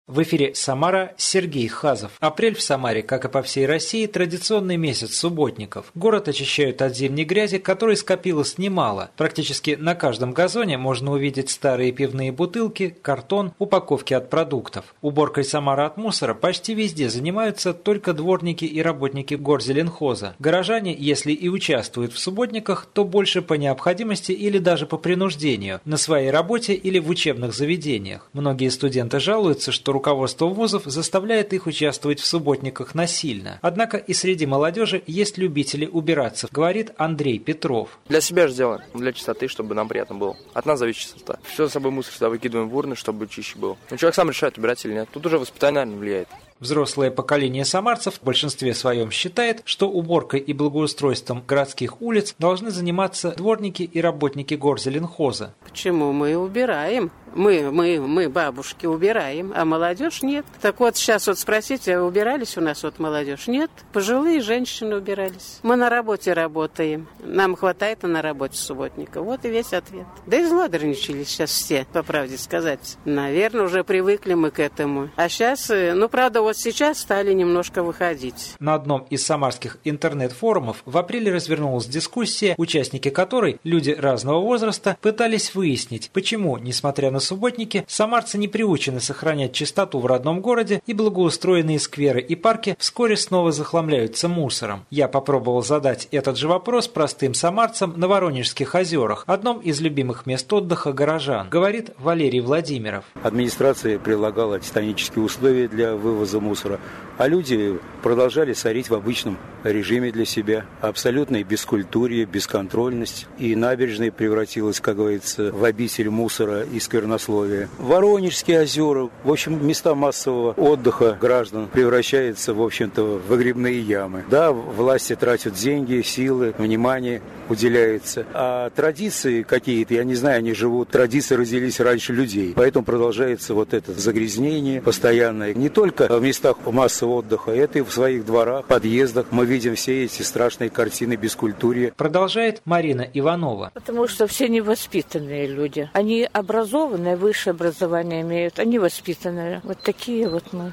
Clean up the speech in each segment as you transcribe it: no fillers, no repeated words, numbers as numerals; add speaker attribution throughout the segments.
Speaker 1: В эфире «Самара», Сергей Хазов. Апрель в Самаре, как и по всей России, традиционный месяц субботников. Город очищают от зимней грязи, которой скопилось немало. Практически на каждом газоне можно увидеть старые пивные бутылки, картон, упаковки от продуктов. Уборкой Самары от мусора почти везде занимаются только дворники и работники горзеленхоза. Горожане, если и участвуют в субботниках, то больше по необходимости или даже по принуждению, на своей работе или в учебных заведениях. Многие студенты жалуются, что руководство вузов заставляет их участвовать в субботниках насильно. Однако и среди молодежи есть любители убираться, говорит Андрей Петров.
Speaker 2: Для себя же делаем, для чистоты, чтобы нам приятно было. От нас зависит чистота. Все с собой мусор сюда выкидываем в урны, чтобы чище было. Но человек сам решает, убирать или нет. Тут уже воспитание, наверное, влияет.
Speaker 1: Взрослое поколение самарцев в большинстве своем считает, что уборкой и благоустройством городских улиц должны заниматься дворники и работники горзеленхоза.
Speaker 3: Почему? Мы убираем. Мы, бабушки, убираем, а молодежь нет. Так вот, сейчас вот спросите, убирались у нас вот молодежь? Нет. Пожилые женщины убирались. Мы на работе работаем. Нам хватает на работе субботника. Вот и весь ответ. Да и злодорничали сейчас все, по правде сказать. Наверное, уже привыкли мы к этому. А сейчас, правда, вот сейчас стали немножко выходить.
Speaker 1: На одном из самарских интернет-форумов в апреле развернулась дискуссия, участники которой, люди разного возраста, пытались выяснить, почему, несмотря на субботники, самарцы не приучены сохранять чистоту в родном городе и благоустроенные скверы и парки вскоре снова захламляются мусором. Я попробовал задать этот же вопрос простым самарцам на Воронежских озерах, одном из любимых мест отдыха горожан, говорит Валерий Владимиров.
Speaker 4: Администрация прилагала титанические условия для вывоза мусора, а люди продолжали сорить в обычном режиме для себя. Абсолютная бескультурье, бесконтрольность. И набережная превратилась, как говорится, в обитель мусора и сквернословия. Воронежские озера, в общем, места массового отдыха граждан превращаются, в общем-то, в выгребные ямы. Да, власти тратят деньги, силы, внимание уделяется. А традиции какие-то, я не знаю, они живут, традиции родились раньше людей. Поэтому продолжается вот это загрязнение постоянное. Не только в местах массового отдыха, это и в своих дворах, подъездах. Мы видим все эти страшные картины бескультурья.
Speaker 1: Продолжает Марина Иванова.
Speaker 5: Потому что все невоспитанные люди. Они образованные, высшее образование имеют, они воспитанные. Вот такие вот мы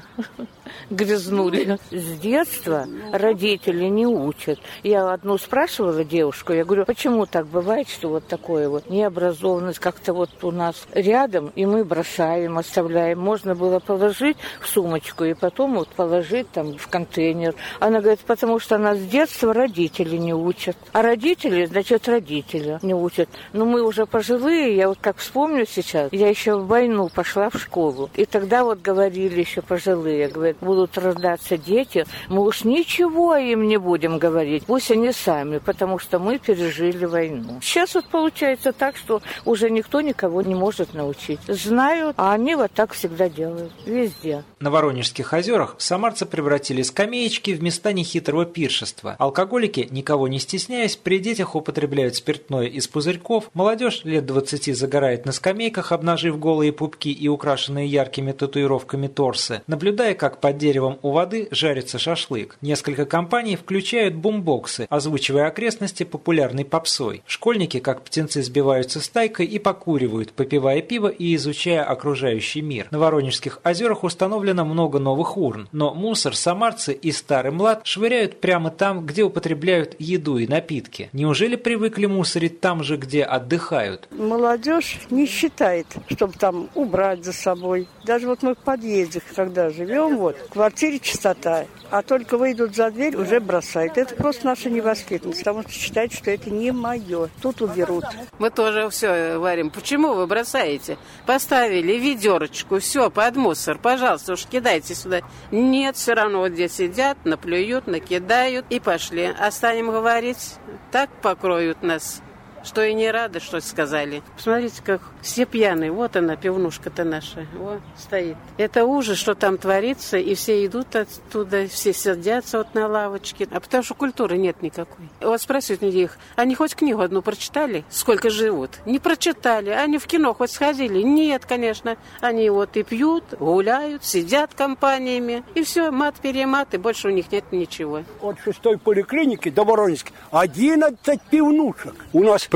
Speaker 5: грязнули. С детства родители не учат. Я одну спрашивала девушку, я говорю, почему так бывает, что вот такое вот необразованность как-то вот у нас рядом, и мы бросаем, оставляем. Можно было положить в сумочку и потом вот положить там в контейнер. Она говорит, потому что нас с детства родители не учат. А родители, значит, родители не учат. Но мы уже пожилые, я вот как вспомню сейчас, я еще в войну пошла в школу. И тогда вот говорили еще пожилые, говорят, будут рождаться дети, мы уж ничего им не будем говорить, пусть они сами, потому что мы пережили войну. Сейчас вот получается так, что уже никто никого не может научить. Знают, а они вот так всегда делают, везде.
Speaker 1: На Воронежских озерах самарцы превратили скамеечки в места нехитрого пиршества. Алкоголики, никого не стесняясь, при детях употребляют спиртное из пузырьков, молодежь лет 20 загорает на скамейках, обнажив голые пупки и украшенные яркими татуировками торсы, наблюдая, как под деревом у воды жарится шашлык. Несколько компаний включают бумбоксы, озвучивая окрестности популярной попсой. Школьники, как птенцы, сбиваются стайкой и покуривают, попивая пиво и изучая окружающий мир. На Воронежских озерах установлено много новых урн, но мусор самарцы и старый млад швыряют прямо там, где употребляют еду и напитки. Неужели привыкли мусорить там же, где отдыхают?
Speaker 6: Молодежь не считает, чтобы там убрать за собой. Даже вот мы в подъезде, когда живем, вот, в квартире чистота, а только выйдут за дверь, уже бросают. Это просто наша невоспитанность, потому что считают, что это не мое. Тут уберут.
Speaker 3: Мы тоже все варим. Почему вы бросаете? Поставили ведерочку, все, под мусор, пожалуйста, уж кидайте сюда. Нет, все равно вот здесь сидят, наплюют, накидают и пошли. А станем говорить, так покроют нас, что и не рады, что сказали. Посмотрите, как все пьяные. Вот она, пивнушка-то наша. Вот, стоит. Это ужас, что там творится, и все идут оттуда, все садятся вот на лавочке. А потому что культуры нет никакой. Вот спросят их, они хоть книгу одну прочитали? Сколько живут? Не прочитали. Они в кино хоть сходили? Нет, конечно. Они вот и пьют, гуляют, сидят компаниями. И все, мат-перемат, и больше у них нет ничего.
Speaker 7: От 6-й поликлиники до Воронежской 11 пивнушек. У нас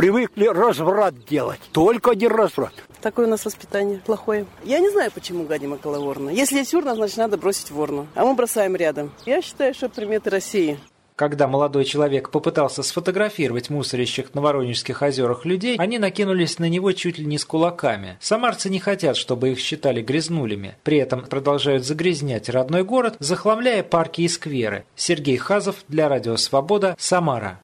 Speaker 7: привыкли разврат делать. Только один разврат.
Speaker 8: Такое у нас воспитание плохое. Я не знаю, почему гадим около урны. Если есть урна, значит, надо бросить в урну. А мы бросаем рядом. Я считаю, что приметы России.
Speaker 1: Когда молодой человек попытался сфотографировать мусорящих на Воронежских озерах людей, они накинулись на него чуть ли не с кулаками. Самарцы не хотят, чтобы их считали грязнулями. При этом продолжают загрязнять родной город, захламляя парки и скверы. Сергей Хазов для Радио Свобода, Самара.